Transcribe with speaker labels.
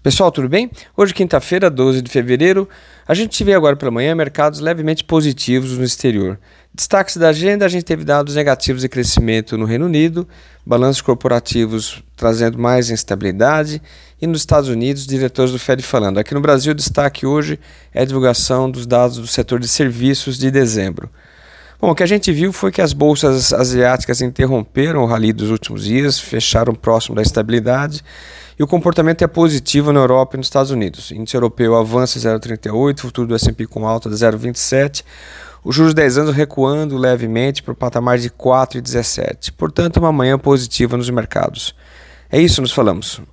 Speaker 1: Pessoal, tudo bem? Hoje, quinta-feira, 12 de fevereiro, a gente vê agora pela manhã mercados levemente positivos no exterior. Destaques da agenda, a gente teve dados negativos de crescimento no Reino Unido, balanços corporativos trazendo mais instabilidade e nos Estados Unidos, diretores do Fed falando. Aqui no Brasil, o destaque hoje é a divulgação dos dados do setor de serviços de dezembro. Bom, o que a gente viu foi que as bolsas asiáticas interromperam o rally dos últimos dias, fecharam próximo da estabilidade e o comportamento é positivo na Europa e nos Estados Unidos. O índice europeu avança 0,38, futuro do S&P com alta de 0,27, os juros de 10 anos recuando levemente para o patamar de 4,17. Portanto, uma manhã positiva nos mercados. É isso, nos falamos.